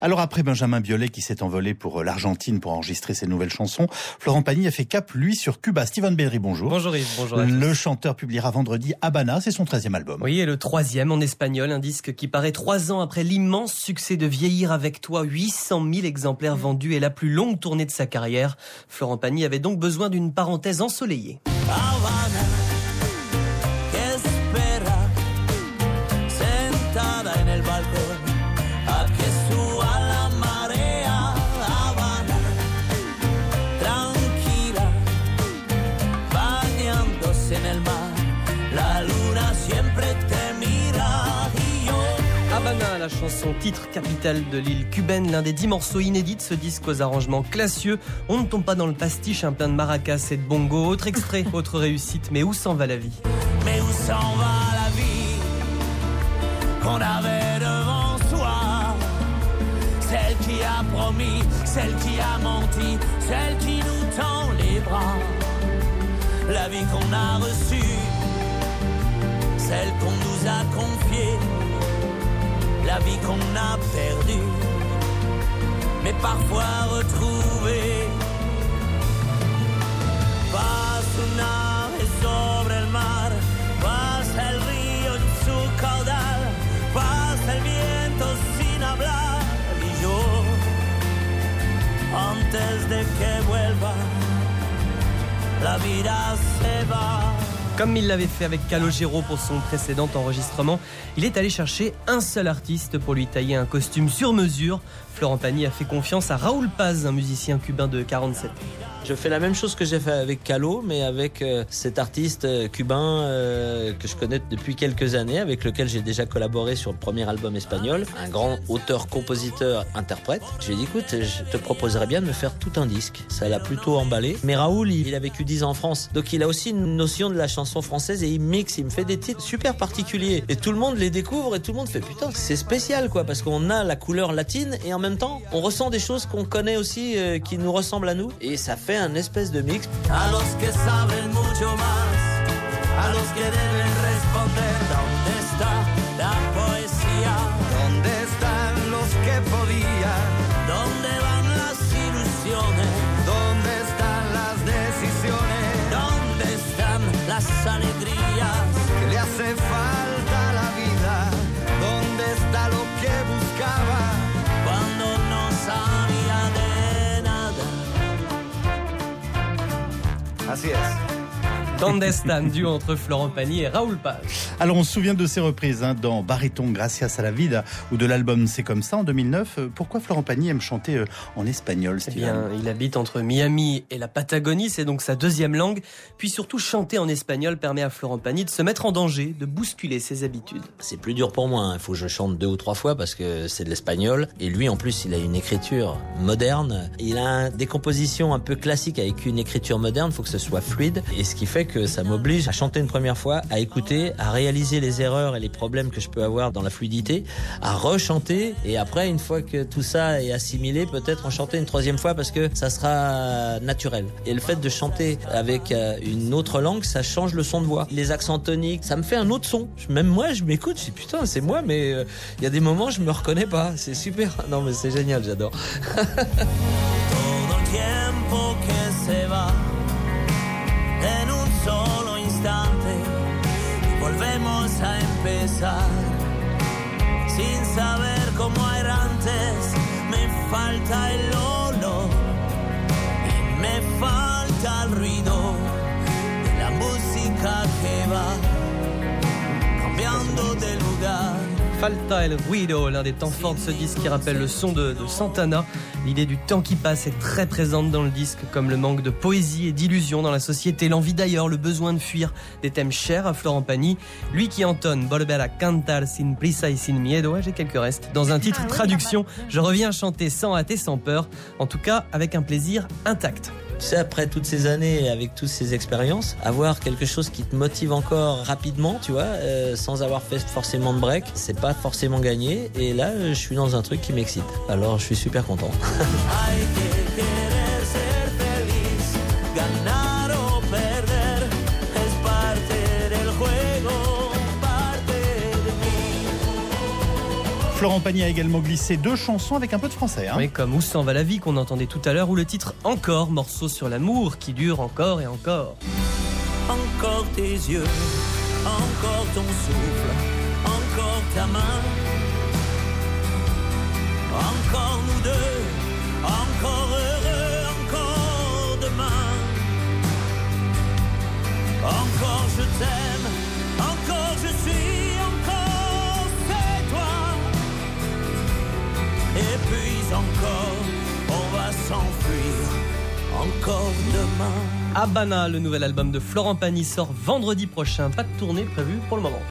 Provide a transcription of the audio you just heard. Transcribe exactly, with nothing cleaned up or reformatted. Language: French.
Alors après Benjamin Biolay qui s'est envolé pour l'Argentine pour enregistrer ses nouvelles chansons, Florent Pagny a fait cap, lui, sur Cuba. Steven Bellery, bonjour. Bonjour Yves, bonjour à tous. Le chanteur publiera vendredi Habana, c'est son treizième album. Oui, et le troisième en espagnol, un disque qui paraît trois ans après l'immense succès de Vieillir avec toi, huit cent mille exemplaires vendus et la plus longue tournée de sa carrière. Florent Pagny avait donc besoin d'une parenthèse ensoleillée. Habana, que espera, sentada en el balcón, a que suba la marea. Habana, tranquila, bañándose en el mar, la luna siempre te mira. Y yo... Habana, la chanson titre capitale de l'île cubaine, l'un des dix morceaux inédits de ce disque aux arrangements classieux. On ne tombe pas dans le pastiche, un plein de maracas et de bongo. Autre extrait, autre réussite, mais où s'en va la vie? Mais où s'en va la vie qu'on avait devant soi? Celle qui a promis, celle qui a menti, celle qui nous tend les bras. La vie qu'on a reçue, celle qu'on nous a confiée. La vie qu'on a perdue, mais parfois retrouvée. Pasa una nave sobre el mar, pasa el río en su caudal, pasa el viento sin hablar. Y yo, antes de que vuelva, la vida se va. Comme il l'avait fait avec Calogero pour son précédent enregistrement, il est allé chercher un seul artiste pour lui tailler un costume sur mesure. Florent Pagny a fait confiance à Raúl Paz, un musicien cubain de quarante-sept ans. Je fais la même chose que j'ai fait avec Calo, mais avec euh, cet artiste euh, cubain euh, que je connais depuis quelques années, avec lequel j'ai déjà collaboré sur le premier album espagnol, un grand auteur, compositeur, interprète. Je lui ai dit, écoute, je te proposerais bien de me faire tout un disque. Ça l'a plutôt emballé. Mais Raoul, il, il a vécu dix ans en France, donc il a aussi une notion de la chanson française et il mixe, il me fait des titres super particuliers. Et tout le monde les découvre et tout le monde fait, putain, c'est spécial quoi, parce qu'on a la couleur latine et en même temps, on ressent des choses qu'on connaît aussi, euh, qui nous ressemblent à nous. Et ça fait un espèce de mix. A los que saben mucho más, a los que deben responder, ¿dónde está la poesía? ¿Dónde están los que podían? ¿Dónde van las ilusiones? ¿Dónde están las decisiones? ¿Dónde están las alegrías? ¿Qué le hace falta a la vida? ¿Dónde está lo que buscaba cuando no sabía de nada? Así es. Dandestan, duo entre Florent Pagny et Raúl Paz. Alors on se souvient de ses reprises hein, dans Baryton Gracias a la Vida ou de l'album C'est comme ça en deux mille neuf. Pourquoi Florent Pagny aime chanter en espagnol, Eh bien, il habite entre Miami et la Patagonie, c'est donc sa deuxième langue. Puis surtout, chanter en espagnol permet à Florent Pagny de se mettre en danger, de bousculer ses habitudes. C'est plus dur pour moi, il faut que je chante deux ou trois fois parce que c'est de l'espagnol. Et lui, en plus, il a une écriture moderne. Il a des compositions un peu classiques avec une écriture moderne, il faut que ce soit fluide. Et ce qui fait que ça m'oblige à chanter une première fois, à écouter, à réaliser les erreurs et les problèmes que je peux avoir dans la fluidité, à rechanter et après, une fois que tout ça est assimilé, peut-être en chanter une troisième fois parce que ça sera naturel. Et le fait de chanter avec une autre langue, ça change le son de voix. Les accents toniques, ça me fait un autre son. Même moi, je m'écoute, je dis putain, c'est moi, mais il euh, y a des moments, je me reconnais pas. C'est super. Non, mais c'est génial, j'adore. En un solo instante volvemos a empezar sin saber cómo era antes. Me falta el olor y me falta el ruido de la música que va cambiando de lugar. Falta el ruido, l'un des temps forts de ce disque qui rappelle le son de, de Santana. L'idée du temps qui passe est très présente dans le disque, comme le manque de poésie et d'illusion dans la société, l'envie d'ailleurs, le besoin de fuir, des thèmes chers à Florent Pagny. Lui qui entonne Volver a cantar sin prisa y sin miedo, j'ai quelques restes. Dans un titre traduction, je reviens chanter sans hâte et sans peur, en tout cas avec un plaisir intact. Tu sais, après toutes ces années, avec toutes ces expériences, avoir quelque chose qui te motive encore rapidement, tu vois, euh, sans avoir fait forcément de break, c'est pas forcément gagné. Et là, je suis dans un truc qui m'excite. Alors, je suis super content. Florent Pagny a également glissé deux chansons avec un peu de français. Hein. Oui, comme Où s'en va la vie qu'on entendait tout à l'heure, ou le titre Encore, morceau sur l'amour qui dure encore et encore. Encore tes yeux, encore ton souffle, encore ta main, encore nous deux, encore heureux, encore demain, encore je t'aime, encore je suis, encore c'est toi, et puis encore on va s'enfuir, encore demain. Habana, le nouvel album de Florent Pagny, sort vendredi prochain. Pas de tournée prévue pour le moment.